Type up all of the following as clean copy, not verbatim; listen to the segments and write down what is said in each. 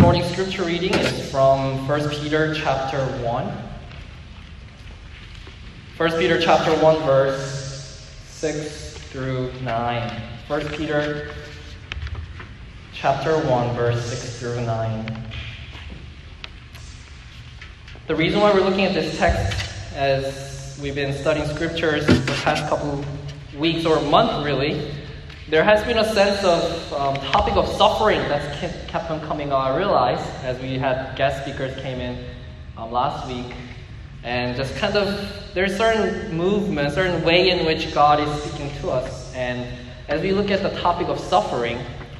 morning's scripture reading is from 1 Peter chapter 1. 1 Peter chapter 1, verse 6 through 9. 1 Peter chapter 1, verse 6 through 9. The reason why we're looking at this text, as we've been studying scriptures the past couple weeks or month really, there has been a sense of topic of suffering that's kept on coming on. I realize as we had guest speakers came in last week, and just kind of there's certain movement, certain way in which God is speaking to us. And as we look at the topic of suffering,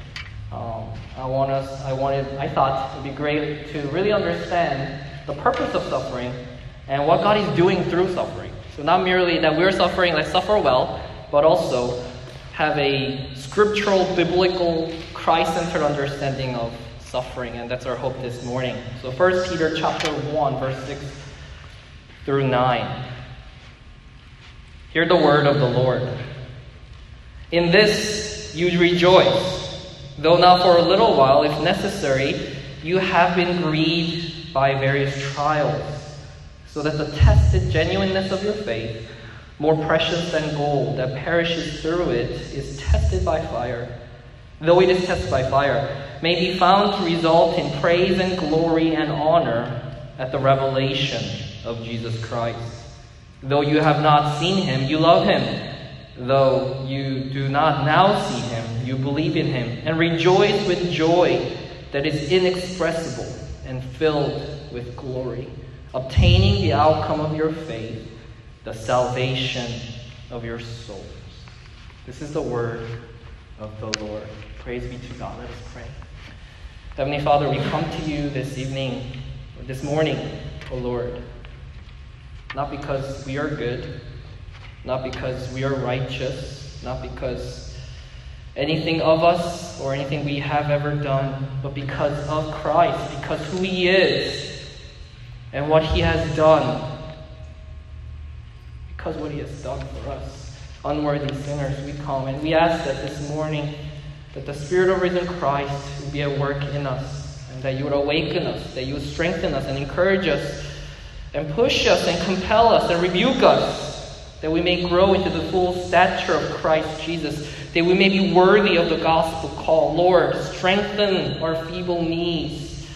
I thought it would be great to really understand the purpose of suffering and what God is doing through suffering. So not merely that we're suffering, let's suffer well, but also have a scriptural, biblical, Christ-centered understanding of suffering, and that's our hope this morning. So 1 Peter chapter 1, verse 6 through 9. Hear the word of the Lord. In this you rejoice, though now for a little while, if necessary, you have been grieved by various trials, so that the tested genuineness of your faith, more precious than gold that perishes through it, is tested by fire. Though it is tested by fire, may be found to result in praise and glory and honor at the revelation of Jesus Christ. Though you have not seen him, you love him. Though you do not now see him, you believe in him and rejoice with joy that is inexpressible and filled with glory, obtaining the outcome of your faith, the salvation of your souls. This is the word of the Lord. Praise be to God. Let us pray. Heavenly Father, we come to you this evening, or this morning, O Lord, not because we are good, not because we are righteous, not because anything of us or anything we have ever done, but because of Christ, because who he is and what he has done. Because what he has done for us, unworthy sinners, we come and we ask that this morning that the Spirit of risen Christ would be at work in us, and that you would awaken us, that you would strengthen us and encourage us and push us and compel us and rebuke us, that we may grow into the full stature of Christ Jesus, that we may be worthy of the gospel call. Lord, strengthen our feeble knees.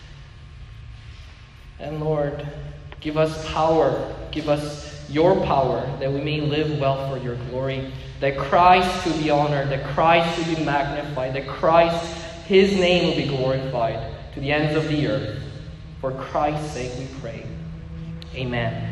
And Lord, give us power, give us your power, that we may live well for your glory, that Christ will be honored, that Christ will be magnified, that Christ, his name will be glorified to the ends of the earth. For Christ's sake we pray. Amen.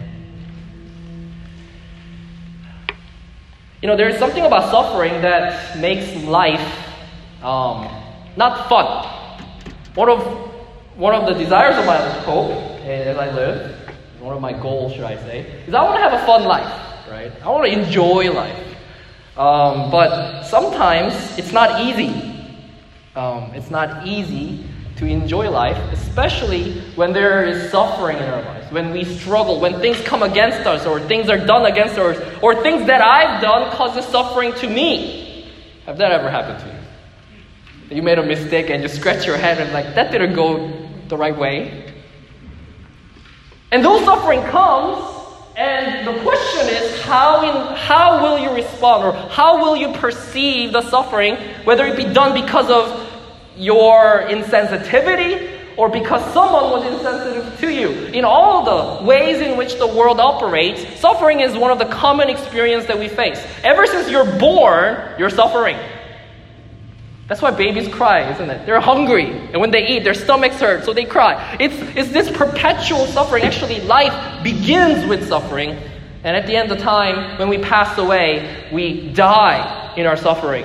You know, there's something about suffering that makes life not fun. One of the desires of my hope as I live, one of my goals, should I say, is I want to have a fun life, right? I want to enjoy life. But sometimes it's not easy. It's not easy to enjoy life, especially when there is suffering in our lives, when we struggle, when things come against us, or things are done against us, or things that I've done causes suffering to me. Have that ever happened to you? You made a mistake and you scratch your head and like, that didn't go the right way. And though suffering comes, and the question is, how will you respond, or how will you perceive the suffering, whether it be done because of your insensitivity or because someone was insensitive to you. In all the ways in which the world operates, suffering is one of the common experiences that we face. Ever since you're born, you're suffering. That's why babies cry, isn't it? They're hungry, and when they eat, their stomachs hurt, so they cry. It's this perpetual suffering. Actually, life begins with suffering, and at the end of time, when we pass away, we die in our suffering.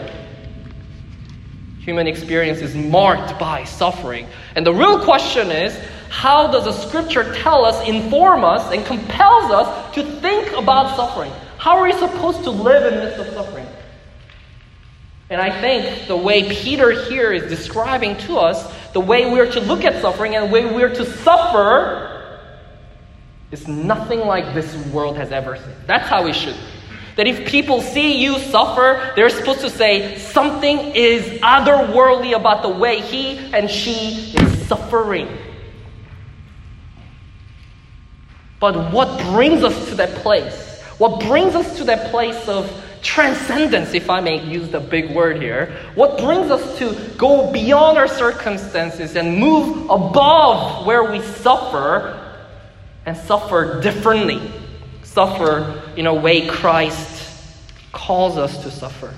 Human experience is marked by suffering. And the real question is, how does the scripture tell us, inform us, and compels us to think about suffering? How are we supposed to live in the midst of suffering? And I think the way Peter here is describing to us, the way we're to look at suffering and the way we're to suffer is nothing like this world has ever seen. That's how we should be. That if people see you suffer, they're supposed to say something is otherworldly about the way he and she is suffering. But what brings us to that place? What brings us to that place of transcendence, if I may use the big word here? What brings us to go beyond our circumstances and move above where we suffer and suffer differently? Suffer in a way Christ calls us to suffer.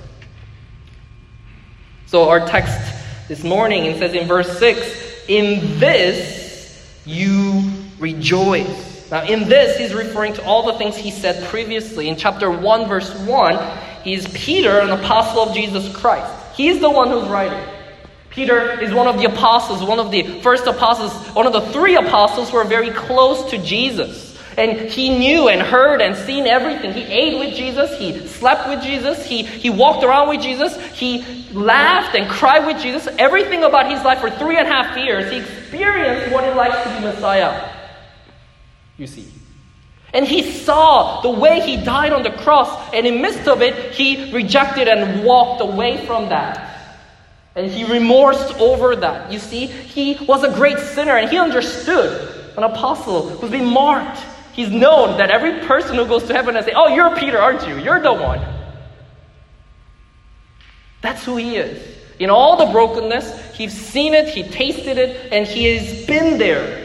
So our text this morning, it says in verse 6, in this you rejoice. Now in this, he's referring to all the things he said previously. In chapter 1, verse 1, he's Peter, an apostle of Jesus Christ. He's the one who's writing. Peter is one of the apostles, one of the first apostles, one of the three apostles who are very close to Jesus. And he knew and heard and seen everything. He ate with Jesus. He slept with Jesus. He walked around with Jesus. He laughed and cried with Jesus. Everything about his life for 3.5 years, he experienced what it likes to be Messiah. You see. And he saw the way he died on the cross. And in the midst of it, he rejected and walked away from that. And he remorsed over that. You see, he was a great sinner and he understood, an apostle who's been marked. He's known that every person who goes to heaven and say, oh, you're Peter, aren't you? You're the one. That's who he is. In all the brokenness, he's seen it, he tasted it, and he has been there.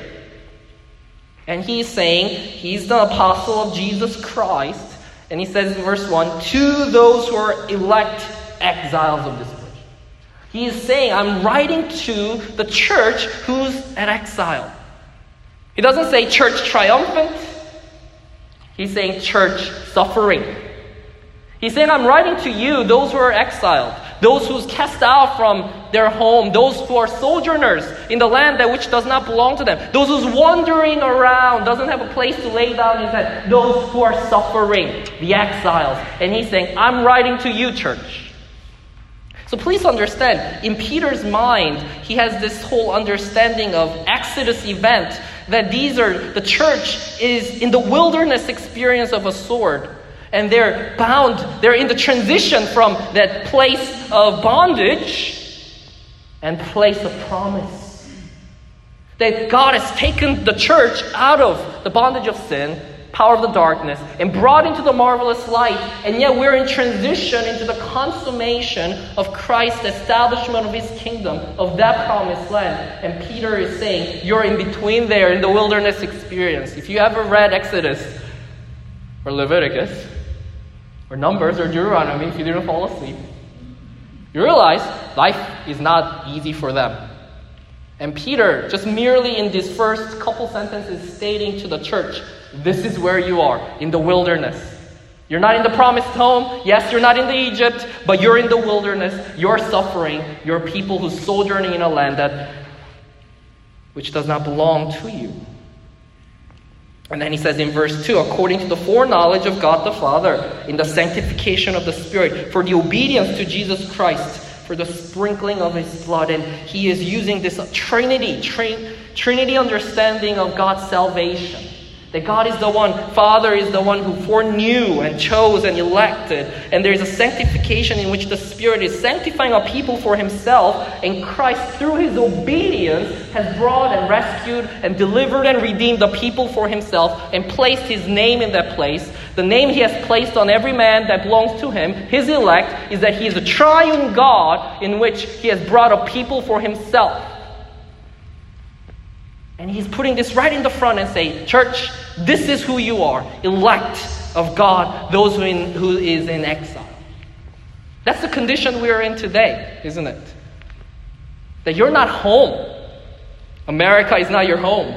And he's saying, he's the apostle of Jesus Christ. And he says in verse 1, to those who are elect exiles of this world. He is saying, I'm writing to the church who's at exile. He doesn't say church triumphant. He's saying church suffering. He's saying, I'm writing to you, those who are exiled, those who's cast out from their home, those who are sojourners in the land that which does not belong to them, those who's wandering around, doesn't have a place to lay down his head, those who are suffering, the exiles. And he's saying, I'm writing to you, church. So please understand, in Peter's mind, he has this whole understanding of Exodus event, that the church is in the wilderness experience of a sword. And they're bound, they're in the transition from that place of bondage and place of promise. That God has taken the church out of the bondage of sin, power of the darkness, and brought into the marvelous light. And yet we're in transition into the consummation of Christ's establishment of his kingdom, of that promised land. And Peter is saying, you're in between there in the wilderness experience. If you ever read Exodus or Leviticus, or Numbers, or Deuteronomy, if you didn't fall asleep, you realize life is not easy for them. And Peter, just merely in these first couple sentences stating to the church, this is where you are, in the wilderness. You're not in the promised home. Yes, you're not in the Egypt, but you're in the wilderness. You're suffering. You're people who's sojourning in a land which does not belong to you. And then he says in verse 2, according to the foreknowledge of God the Father, in the sanctification of the Spirit, for the obedience to Jesus Christ, for the sprinkling of his blood. And he is using this Trinity understanding of God's salvation. That God is the one, Father is the one who foreknew and chose and elected. And there is a sanctification in which the Spirit is sanctifying a people for himself. And Christ, through his obedience, has brought and rescued and delivered and redeemed the people for himself and placed his name in that place. The name he has placed on every man that belongs to him, his elect, is that he is a triune God in which he has brought a people for himself. And he's putting this right in the front and saying, church, this is who you are, elect of God, those who is in exile. That's the condition we are in today, isn't it? That you're not home. America is not your home.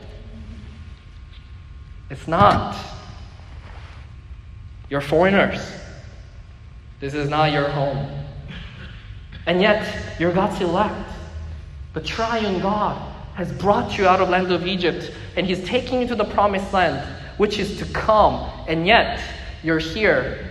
It's not. You're foreigners. This is not your home. And yet, you're God's elect. The triune God has brought you out of the land of Egypt, and he's taking you to the promised land, which is to come. And yet, you're here.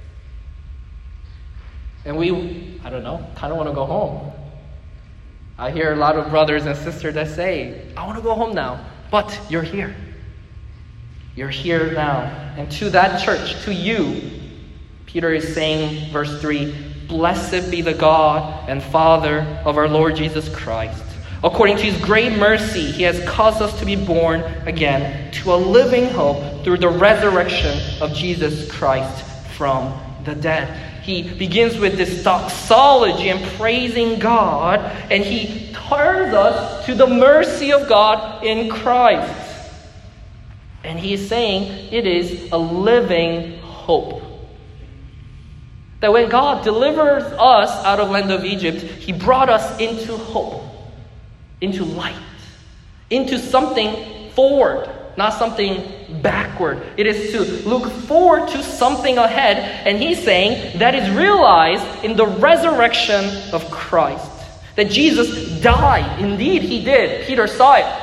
And we, kind of want to go home. I hear a lot of brothers and sisters that say, I want to go home now. But you're here. You're here now. And to that church, to you, Peter is saying, verse 3, blessed be the God and Father of our Lord Jesus Christ, According to his great mercy, he has caused us to be born again to a living hope through the resurrection of Jesus Christ from the dead. He begins with this doxology and praising God, and he turns us to the mercy of God in Christ. And he is saying it is a living hope. That when God delivers us out of land of Egypt, he brought us into hope, into light, into something forward, not something backward. It is to look forward to something ahead, and he's saying that is realized in the resurrection of Christ. That Jesus died. Indeed, he did. Peter saw it.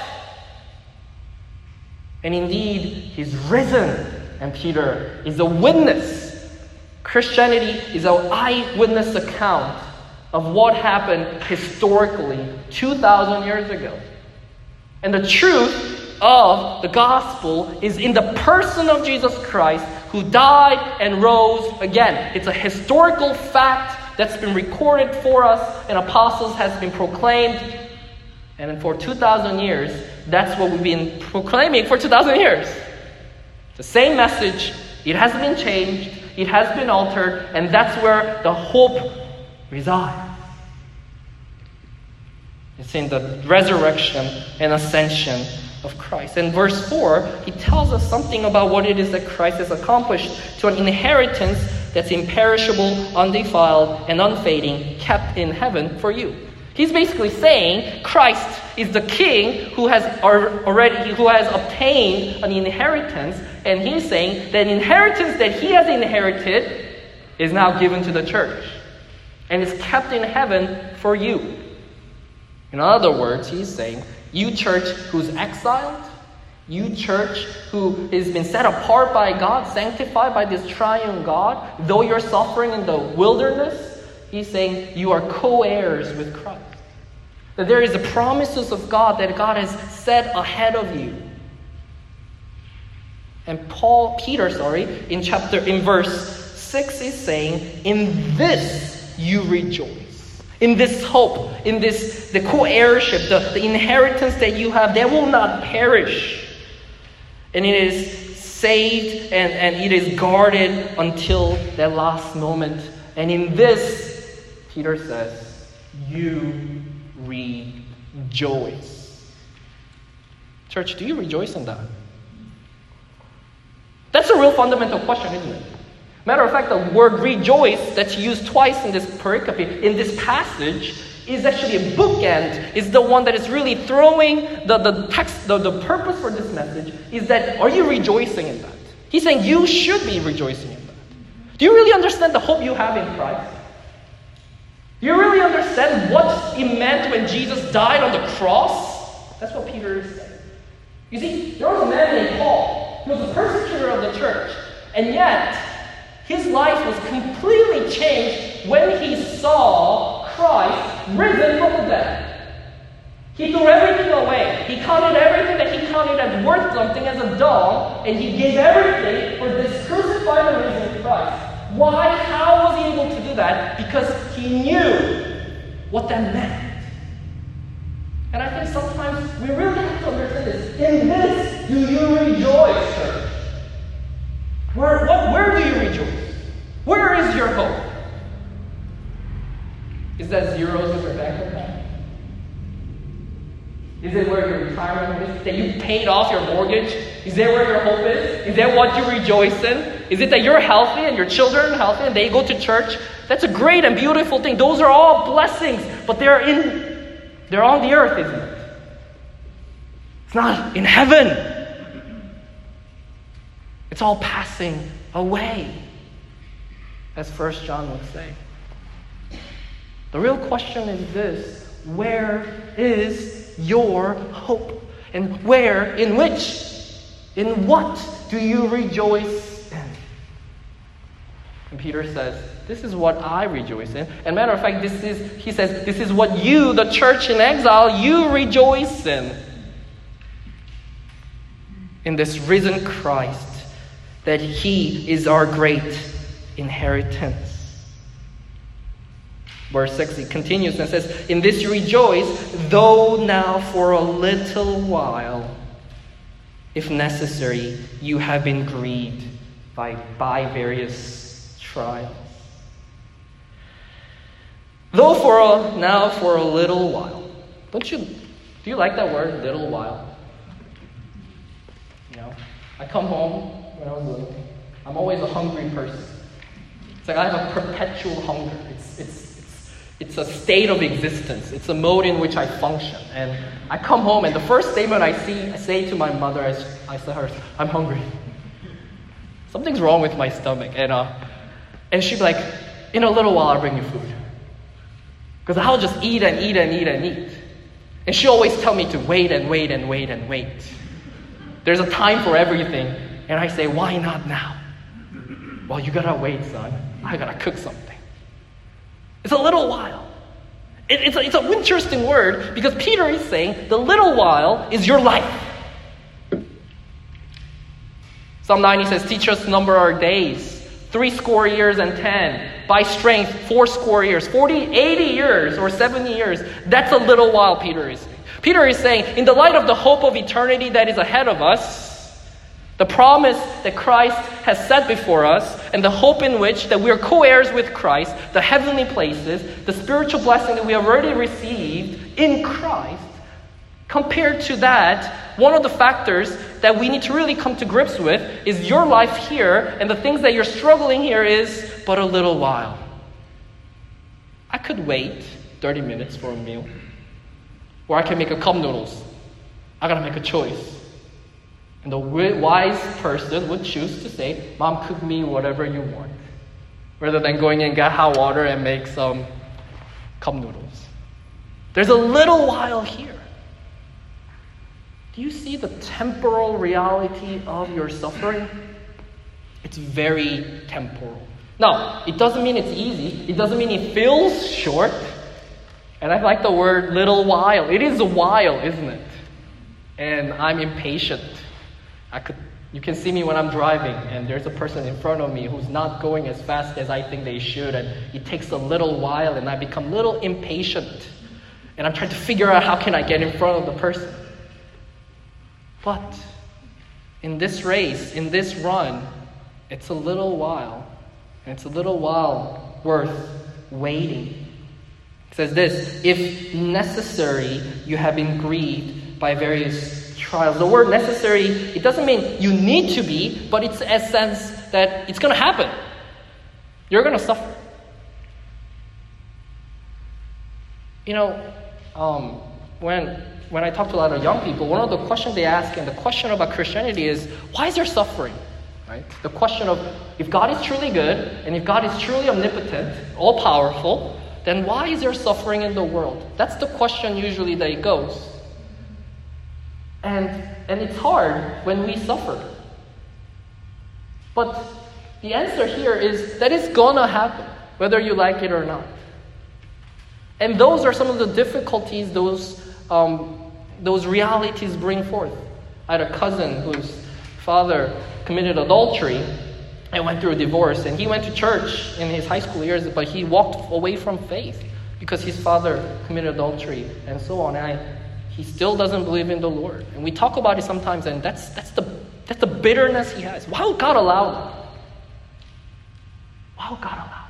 And indeed, he's risen, and Peter is a witness. Christianity is an eyewitness account of what happened historically 2,000 years ago. And the truth of the gospel is in the person of Jesus Christ, who died and rose again. It's a historical fact that's been recorded for us, and apostles has been proclaimed. And for 2,000 years, that's what we've been proclaiming for 2,000 years. The same message. It hasn't been changed. It has been altered. And that's where the hope resides. It's in the resurrection and ascension of Christ. In verse 4, he tells us something about what it is that Christ has accomplished, to an inheritance that's imperishable, undefiled, and unfading, kept in heaven for you. He's basically saying Christ is the king who has obtained an inheritance, and he's saying that inheritance that he has inherited is now given to the church and is kept in heaven for you. In other words, he's saying, you church who's exiled, you church who has been set apart by God, sanctified by this triune God, though you're suffering in the wilderness, he's saying you are co-heirs with Christ. That there is the promises of God that God has set ahead of you. And Peter, in verse 6 is saying, in this you rejoice. In this hope, in this, the co-heirship, the inheritance that you have, that will not perish. And it is saved and it is guarded until that last moment. And in this, Peter says, you rejoice. Church, do you rejoice in that? That's a real fundamental question, isn't it? Matter of fact, the word rejoice that's used twice in this pericope, in this passage, is actually a bookend. Is the one that is really throwing the text, the purpose for this message is that, are you rejoicing in that? He's saying you should be rejoicing in that. Do you really understand the hope you have in Christ? Do you really understand what it meant when Jesus died on the cross? That's what Peter is saying. You see, there was a man named Paul. He was a persecutor of the church. And yet, his life was completely changed when he saw Christ risen from the dead. He threw everything away. He counted everything that he counted as worth something as a dung, and he gave everything for this crucified and risen Christ. Why? How was he able to do that? Because he knew what that meant. And I think sometimes we really have to understand this. In this, do you rejoice, church? Where do you rejoice? Where is your hope? Is that zeros in your bank account? Is it where your retirement is? That you paid off your mortgage? Is that where your hope is? Is that what you rejoice in? Is it that you're healthy and your children are healthy and they go to church? That's a great and beautiful thing. Those are all blessings, but they're on the earth, isn't it? It's not in heaven. It's all passing away, as 1 John would say. The real question is this: where is your hope? And in what do you rejoice in? And Peter says, this is what I rejoice in. And matter of fact, he says, this is what you, the church in exile, you rejoice in. In this risen Christ, that he is our great inheritance. Verse 6, it continues and says, in this you rejoice, though now for a little while, if necessary, you have been grieved by various trials. Though now for a little while. Do you like that word, little while? You know, I come home when I was little. I'm always a hungry person. It's like I have a perpetual hunger. It's a state of existence. It's a mode in which I function. And I come home, and the first statement I say to my mother, I say to her, I'm hungry. Something's wrong with my stomach. And she'd be like, in a little while I'll bring you food. Because I'll just eat and eat and eat and eat. And she always tell me to wait and wait and wait and wait. There's a time for everything. And I say, why not now? Well, you gotta wait, son. I gotta cook something. It's a little while. It's an interesting word because Peter is saying the little while is your life. Psalm 90 says, teach us to number our days, 80 years and 10. By strength, 80 years, 40, 80 years, or 70 years. That's a little while, Peter is saying. Peter is saying, in the light of the hope of eternity that is ahead of us, the promise that Christ has set before us, and the hope in which that we are co-heirs with Christ, the heavenly places, the spiritual blessing that we have already received in Christ, compared to that, one of the factors that we need to really come to grips with is your life here, and the things that you're struggling here is but a little while. I could wait 30 minutes for a meal, or I can make a cup noodles. I gotta make a choice. And the wise person would choose to say, Mom, cook me whatever you want, rather than going and get hot water and make some cup noodles. There's a little while here. Do you see the temporal reality of your suffering? It's very temporal. Now, it doesn't mean it's easy. It doesn't mean it feels short. And I like the word little while. It is a while, isn't it? And I'm impatient. You can see me when I'm driving, and there's a person in front of me who's not going as fast as I think they should, and it takes a little while, and I become a little impatient. And I'm trying to figure out how can I get in front of the person. But in this race, in this run, it's a little while. And it's a little while worth waiting. It says this, if necessary, you have been grieved by various trials. The word necessary, it doesn't mean you need to be, but it's a sense that it's going to happen. You're going to suffer. You know, when I talk to a lot of young people, one of the questions they ask, and the question about Christianity is, why is there suffering? Right? The question of, if God is truly good, and if God is truly omnipotent, all-powerful, then why is there suffering in the world? That's the question usually that it goes. And it's hard when we suffer. But the answer here is that it's gonna happen, whether you like it or not. And those are some of the difficulties those realities bring forth. I had a cousin whose father committed adultery and went through a divorce. And he went to church in his high school years, but he walked away from faith because his father committed adultery and so on. And he still doesn't believe in the Lord. And we talk about it sometimes, and that's the bitterness he has. Why would God allow that? Why would God allow that?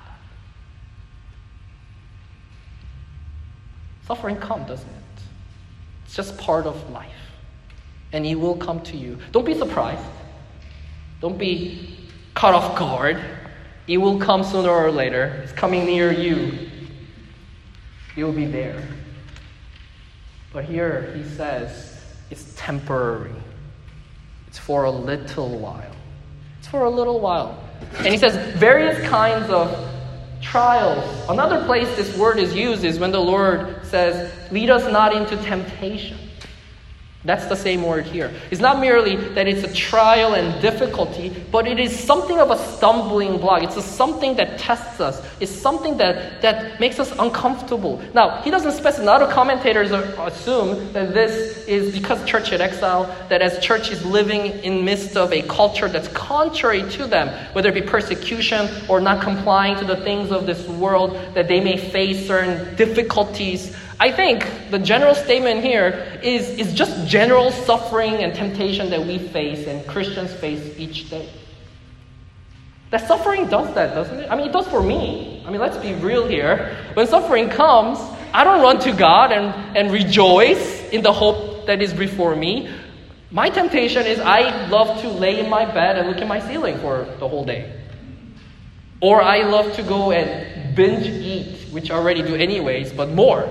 Suffering comes, doesn't it? It's just part of life. And it will come to you. Don't be surprised. Don't be caught off guard. It will come sooner or later. It's coming near you. It will be there. But here he says it's temporary. It's for a little while. It's for a little while. And he says various kinds of trials. Another place this word is used is when the Lord says, lead us not into temptation. That's the same word here. It's not merely that it's a trial and difficulty, but it is something of a stumbling block. It's something that tests us. It's something that makes us uncomfortable. Now, he doesn't specify. Other commentators assume that this is because church in exile, that as church is living in midst of a culture that's contrary to them, whether it be persecution or not complying to the things of this world, that they may face certain difficulties. I think the general statement here is just general suffering and temptation that we face and Christians face each day. That suffering does that, doesn't it? I mean, it does for me. I mean, let's be real here. When suffering comes, I don't run to God and rejoice in the hope that is before me. My temptation is I love to lay in my bed and look at my ceiling for the whole day. Or I love to go and binge eat, which I already do anyways, but more.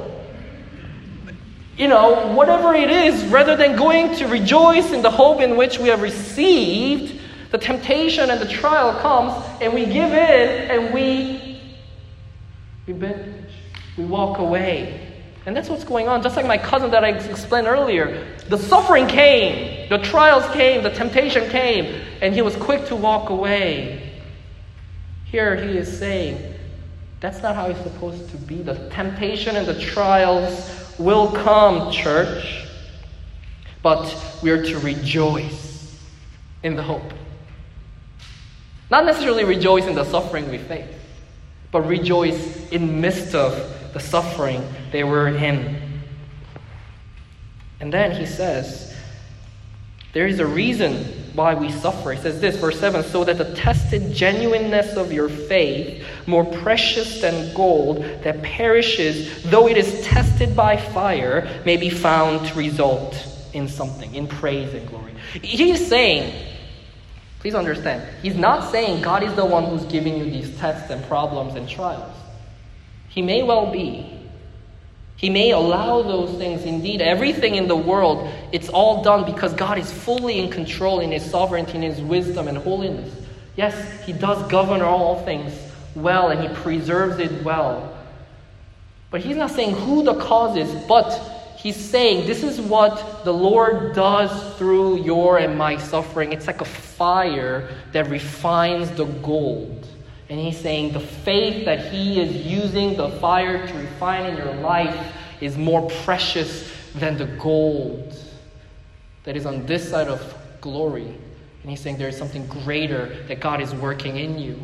Whatever it is, rather than going to rejoice in the hope in which we have received, the temptation and the trial comes, and we give in, and we binge. We walk away. And that's what's going on. Just like my cousin that I explained earlier. The suffering came, the trials came, the temptation came, and he was quick to walk away. Here he is saying, that's not how it's supposed to be. The temptation and the trials will come, church, but we are to rejoice in the hope. Not necessarily rejoice in the suffering we face, but rejoice in midst of the suffering they were in. And then he says, there is a reason why we suffer. He says this, verse 7, so that the tested genuineness of your faith, more precious than gold that perishes, though it is tested by fire, may be found to result in something, in praise and glory. He is saying, please understand, he's not saying God is the one who's giving you these tests and problems and trials. He may well be. He may allow those things. Indeed, everything in the world, it's all done because God is fully in control in His sovereignty, in His wisdom and holiness. Yes, He does govern all things well and He preserves it well. But He's not saying who the cause is, but He's saying this is what the Lord does through your and my suffering. It's like a fire that refines the gold. And He's saying the faith that He is using the fire to refine in your life is more precious than the gold that is on this side of glory. And He's saying there is something greater that God is working in you.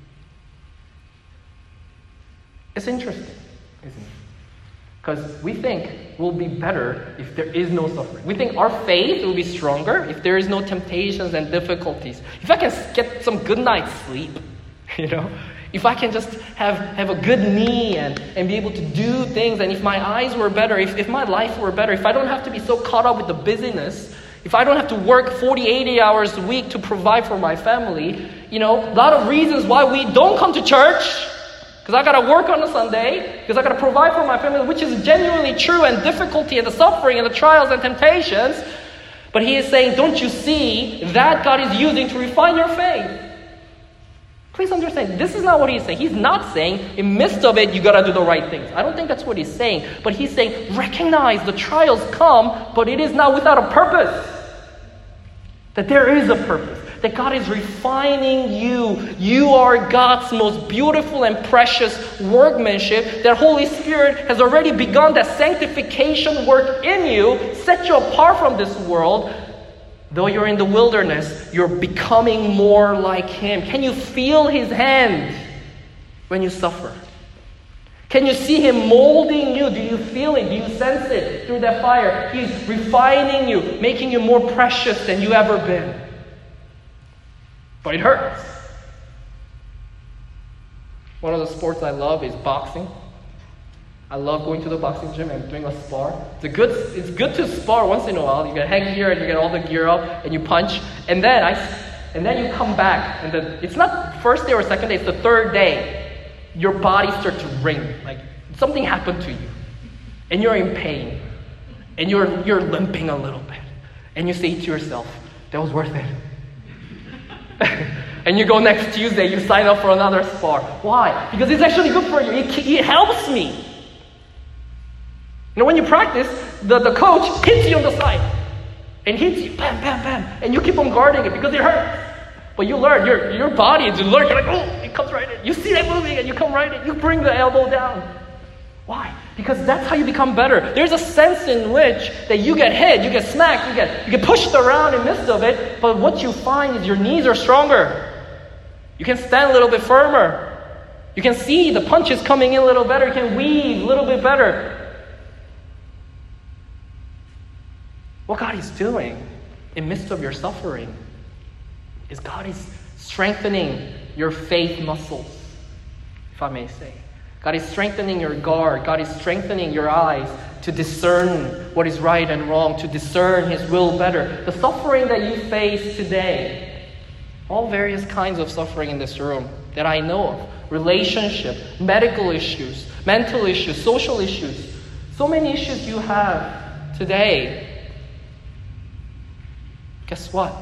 It's interesting, isn't it? Because we think we'll be better if there is no suffering. We think our faith will be stronger if there is no temptations and difficulties. If I can get some good night's sleep, if I can just have a good knee and be able to do things, and if my eyes were better, if my life were better, if I don't have to be so caught up with the busyness, if I don't have to work 40, 80 hours a week to provide for my family, a lot of reasons why we don't come to church, because I got to work on a Sunday, because I got to provide for my family, which is genuinely true, and difficulty and the suffering and the trials and temptations. But He is saying, don't you see that God is using to refine your faith? Please understand, this is not what He's saying. He's not saying, in midst of it, you got to do the right things. I don't think that's what He's saying. But He's saying, recognize the trials come, but it is not without a purpose. That there is a purpose. That God is refining you. You are God's most beautiful and precious workmanship. That Holy Spirit has already begun that sanctification work in you, set you apart from this world. Though you're in the wilderness, you're becoming more like Him. Can you feel His hand when you suffer? Can you see Him molding you? Do you feel it? Do you sense it through that fire? He's refining you, making you more precious than you ever been. But it hurts. One of the sports I love is boxing. I love going to the boxing gym and doing a spar. It's good to spar once in a while. You get headgear and you get all the gear up and you punch. And then you come back. And it's not first day or second day, it's the third day. Your body starts to ring. Like something happened to you. And you're in pain. And you're limping a little bit. And you say to yourself, that was worth it. And you go next Tuesday, you sign up for another spar. Why? Because it's actually good for you. It helps me. When you practice, the coach hits you on the side. and hits you, bam, bam, bam, and you keep on guarding it because it hurts. But you learn, your body is learning. You're like, oh, it comes right in. You see that moving and you come right in. You bring the elbow down. Why? Because that's how you become better. There's a sense in which that you get hit, you get smacked, you get pushed around in the midst of it. But what you find is your knees are stronger. You can stand a little bit firmer. You can see the punches coming in a little better. You can weave a little bit better. What God is doing in the midst of your suffering is God is strengthening your faith muscles, if I may say. God is strengthening your guard. God is strengthening your eyes to discern what is right and wrong, to discern His will better. The suffering that you face today, all various kinds of suffering in this room that I know of, relationship, medical issues, mental issues, social issues, so many issues you have today. Guess what?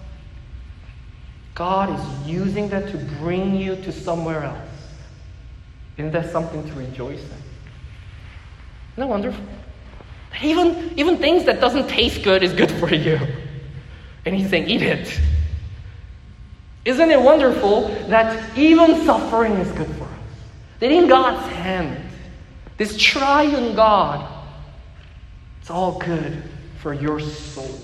God is using that to bring you to somewhere else. Isn't that something to rejoice in? Isn't that wonderful? Even things that doesn't taste good is good for you. And He's saying, eat it. Isn't it wonderful that even suffering is good for us? That in God's hand, this triune God, it's all good for your soul.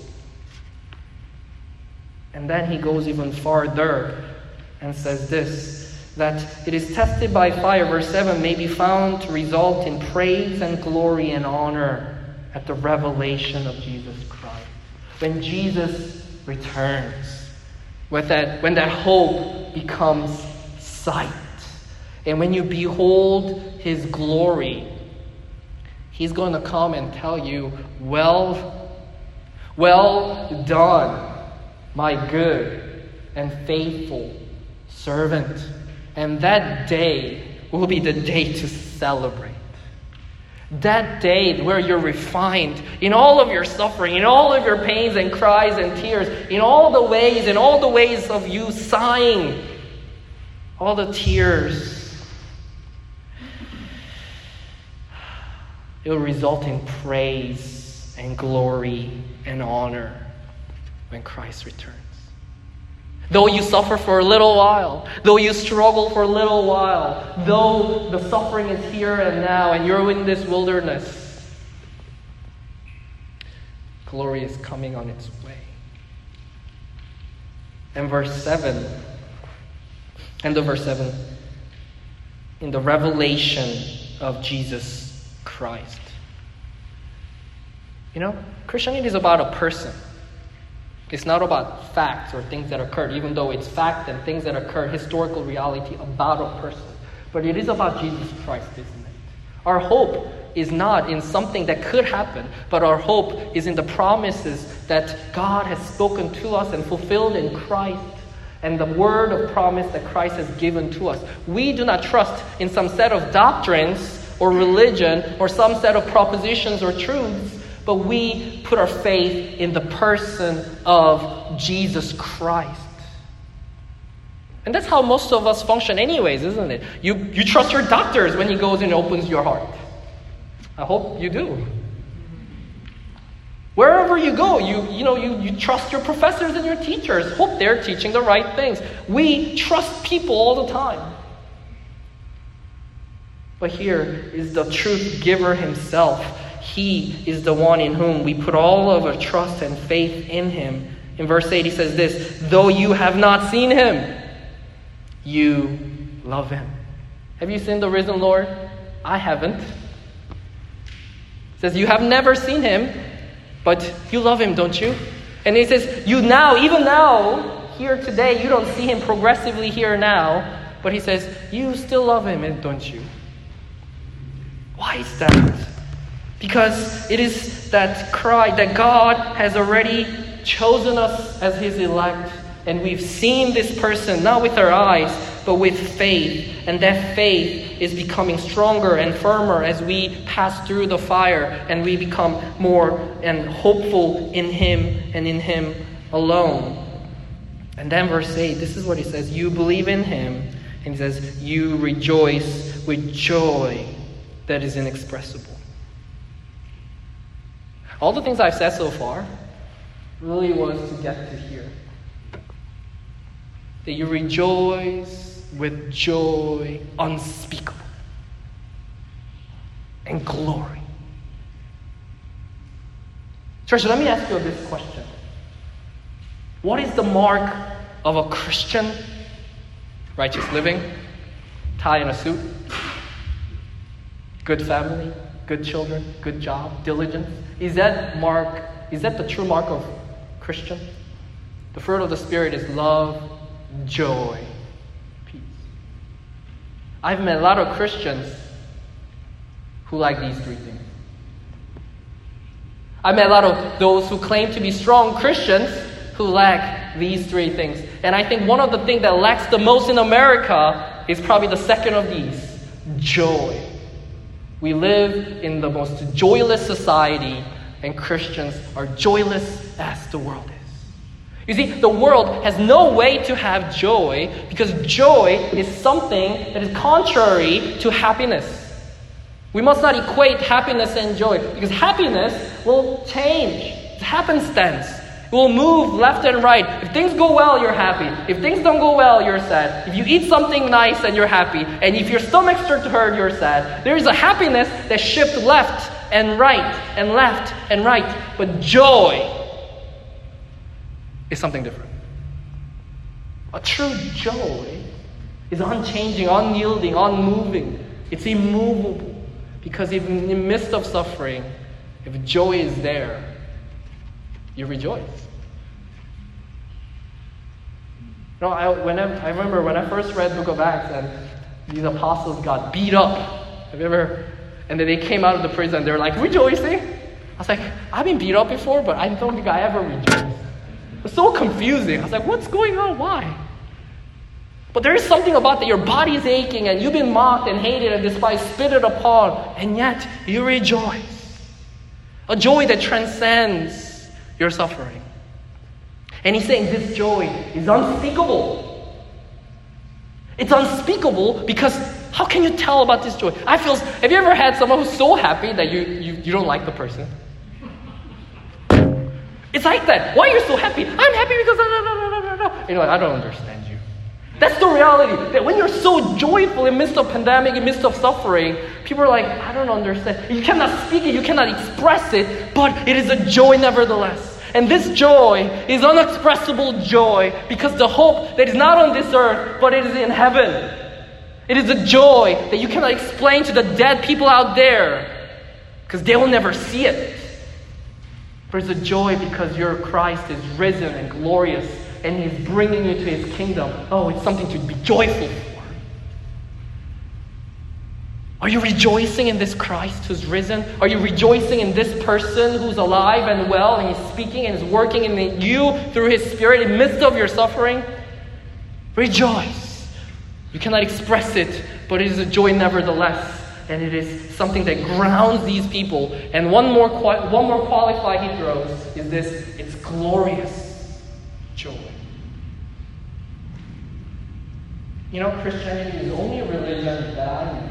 And then He goes even farther and says this, that it is tested by fire, verse 7, may be found to result in praise and glory and honor at the revelation of Jesus Christ. When Jesus returns, when that hope becomes sight, and when you behold His glory, He's going to come and tell you, well done, my good and faithful servant. And that day will be the day to celebrate. That day where you're refined in all of your suffering, in all of your pains and cries and tears, in all the ways of you sighing, all the tears. It will result in praise and glory and honor when Christ returns. Though you suffer for a little while, though you struggle for a little while, though the suffering is here and now and you're in this wilderness, glory is coming on its way. And verse 7, end of verse 7, in the revelation of Jesus Christ. You know, Christianity is about a person. It's not about facts or things that occurred, even though it's fact and things that occur, historical reality about a person. But it is about Jesus Christ, isn't it? Our hope is not in something that could happen, but our hope is in the promises that God has spoken to us and fulfilled in Christ, and the word of promise that Christ has given to us. We do not trust in some set of doctrines or religion or some set of propositions or truths, but we put our faith in the person of Jesus Christ. And that's how most of us function anyways, isn't it? You trust your doctors when he goes and opens your heart. I hope you do. Wherever you go, you trust your professors and your teachers. Hope they're teaching the right things. We trust people all the time. But here is the truth giver himself. He is the one in whom we put all of our trust and faith in him. In verse 8 he says this, though you have not seen him, you love him. Have you seen the risen Lord? I haven't. It says you have never seen him, but you love him, don't you? And he says, even now, here today, you don't see him progressively here now, but he says, you still love him, don't you? Why is that? Because it is that cry that God has already chosen us as his elect, and we've seen this person, not with our eyes, but with faith. And that faith is becoming stronger and firmer as we pass through the fire and we become more and hopeful in him and in him alone. And then verse 8, this is what he says, you believe in him, and he says, you rejoice with joy that is inexpressible. All the things I've said so far really was to get to here. That you rejoice with joy unspeakable and glory. Church, let me ask you this question. What is the mark of a Christian? Righteous living, tie and a suit, good family, good children, good job, diligence. Is that the true mark of Christian? The fruit of the Spirit is love, joy, peace. I've met a lot of Christians who like these three things. I've met a lot of those who claim to be strong Christians who lack these three things. And I think one of the things that lacks the most in America is probably the second of these, joy. We live in the most joyless society, and Christians are joyless as the world is. You see, the world has no way to have joy because joy is something that is contrary to happiness. We must not equate happiness and joy because happiness will change. It's happenstance. It will move left and right. If things go well, you're happy. If things don't go well, you're sad. If you eat something nice, then you're happy. And if your stomach starts to hurt, you're sad. There is a happiness that shifts left and right and left and right. But joy is something different. A true joy is unchanging, unyielding, unmoving. It's immovable. Because even in the midst of suffering, if joy is there, you rejoice. You know, I remember when I first read the Book of Acts and these apostles got beat up. Have you ever? And then they came out of the prison. They're like rejoicing. I was like, I've been beat up before, but I don't think I ever rejoiced. It was so confusing. I was like, what's going on? Why? But there is something about that your body is aching and you've been mocked and hated and despised, spitted upon, and yet you rejoice. A joy that transcends your suffering. And he's saying this joy is unspeakable. It's unspeakable because how can you tell about this joy? Have you ever had someone who's so happy that you don't like the person? It's like that. Why are you so happy? I'm happy because you're like, I don't understand you. That's the reality. That when you're so joyful in the midst of pandemic, in the midst of suffering, people are like, I don't understand. You cannot speak it, you cannot express it, but it is a joy nevertheless. And this joy is unexpressible joy because the hope that is not on this earth, but it is in heaven. It is a joy that you cannot explain to the dead people out there because they will never see it. But it's a joy because your Christ is risen and glorious and He's bringing you to His kingdom. Oh, it's something to be joyful for. Are you rejoicing in this Christ who's risen? Are you rejoicing in this person who's alive and well and He's speaking and is working in you through His Spirit in the midst of your suffering? Rejoice. You cannot express it, but it is a joy nevertheless. And it is something that grounds these people. And one more qualifier he throws is this: it's glorious joy. You know, Christianity is the only religion that I know.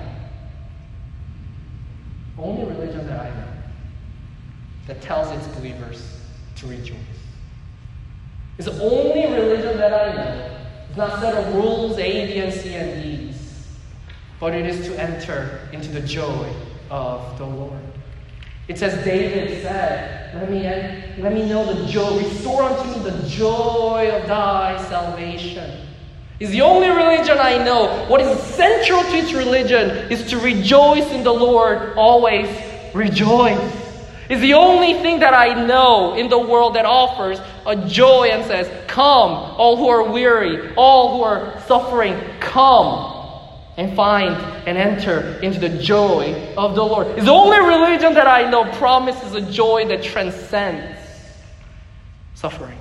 Only religion that I know that tells its believers to rejoice. It's the only religion that I know. It's not set of rules, A, B, and C, and D's. But it is to enter into the joy of the Lord. It's as David said, let me know the joy. Restore unto me the joy of thy salvation. It's the only religion I know. What is central to its religion is to rejoice in the Lord, always rejoice. It's the only thing that I know in the world that offers a joy and says, come, all who are weary, all who are suffering, come and find and enter into the joy of the Lord. It's the only religion that I know promises a joy that transcends suffering.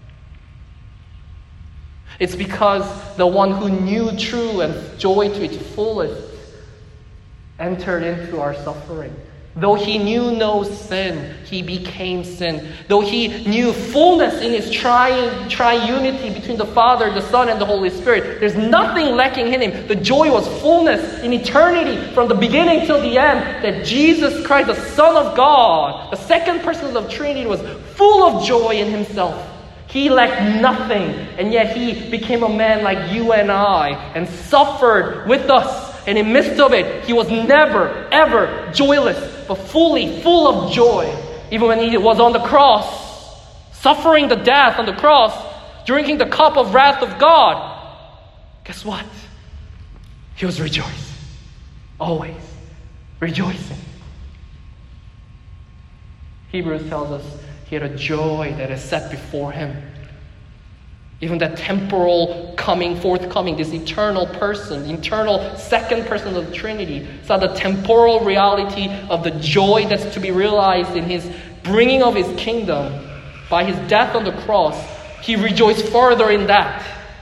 It's because the one who knew true and joy to its fullest entered into our suffering Though he knew no sin, he became sin. Though he knew fullness in his triunity between the Father, the Son, and the Holy Spirit, there's nothing lacking in him. The joy was fullness in eternity from the beginning till the end, that Jesus Christ, the Son of God, the second person of the Trinity, was full of joy in himself. He lacked nothing, and yet he became a man like you and I and suffered with us. And in the midst of it, he was never, ever joyless, but fully full of joy. Even when he was on the cross, suffering the death on the cross, drinking the cup of wrath of God, guess what? He was rejoicing. Always rejoicing. Hebrews tells us he had a joy that is set before him. Even that temporal forthcoming, this eternal person, eternal second person of the Trinity, saw the temporal reality of the joy that's to be realized in his bringing of his kingdom by his death on the cross. He rejoiced further in that.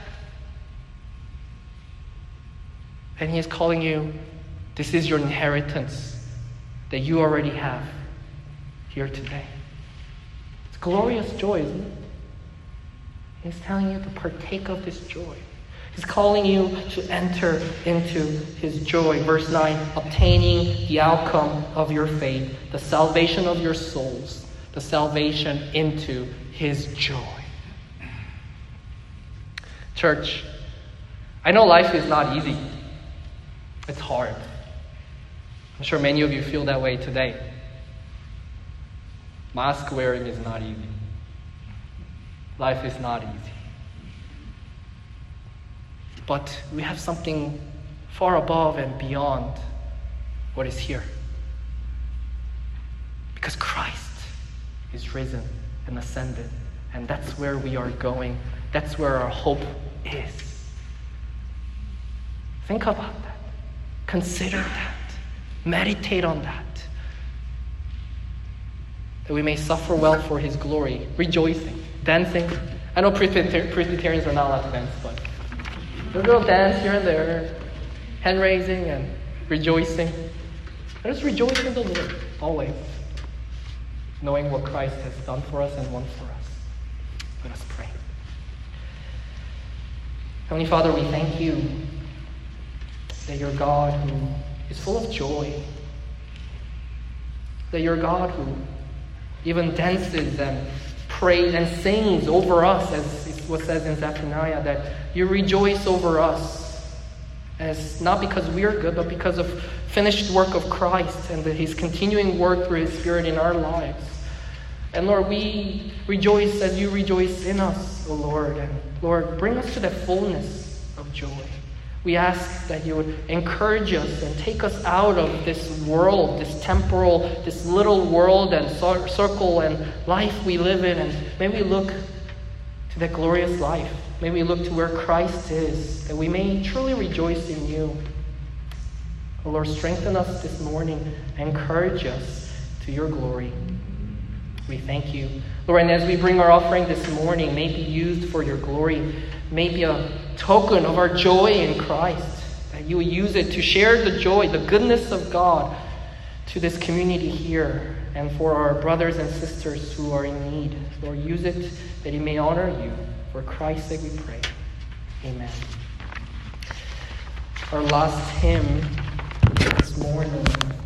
And he is calling you, this is your inheritance that you already have here today. It's glorious joy, isn't it? He's telling you to partake of this joy. He's calling you to enter into his joy. Verse 9, obtaining the outcome of your faith, the salvation of your souls, the salvation into his joy. Church, I know life is not easy. It's hard. I'm sure many of you feel that way today. Mask wearing is not easy. Life is not easy. But we have something far above and beyond what is here. Because Christ is risen and ascended. And that's where we are going. That's where our hope is. Think about that. Consider that. Meditate on that. That we may suffer well for his glory, rejoicing, dancing. I know Presbyterians are not allowed to dance, but a little dance here and there, hand raising and rejoicing. Let us rejoice in the Lord, always, knowing what Christ has done for us and won for us. Let us pray. Heavenly Father, we thank you that you're God who is full of joy, that you're God who even dances and prays and sings over us, as it was said in Zephaniah, that you rejoice over us, as not because we are good, but because of finished work of Christ and his continuing work through his Spirit in our lives. And Lord, we rejoice as you rejoice in us, O Lord. And Lord, bring us to the fullness of joy. We ask that you would encourage us and take us out of this world, this temporal, this little world and circle and life we live in. And may we look to that glorious life. May we look to where Christ is, that we may truly rejoice in you. Oh Lord, strengthen us this morning. Encourage us to your glory. We thank you. Lord, and as we bring our offering this morning, may it be used for your glory. May it be a token of our joy in Christ, that you will use it to share the joy, the goodness of God to this community here and for our brothers and sisters who are in need. Lord, use it that he may honor you. For Christ's sake we pray. Amen. Our last hymn this morning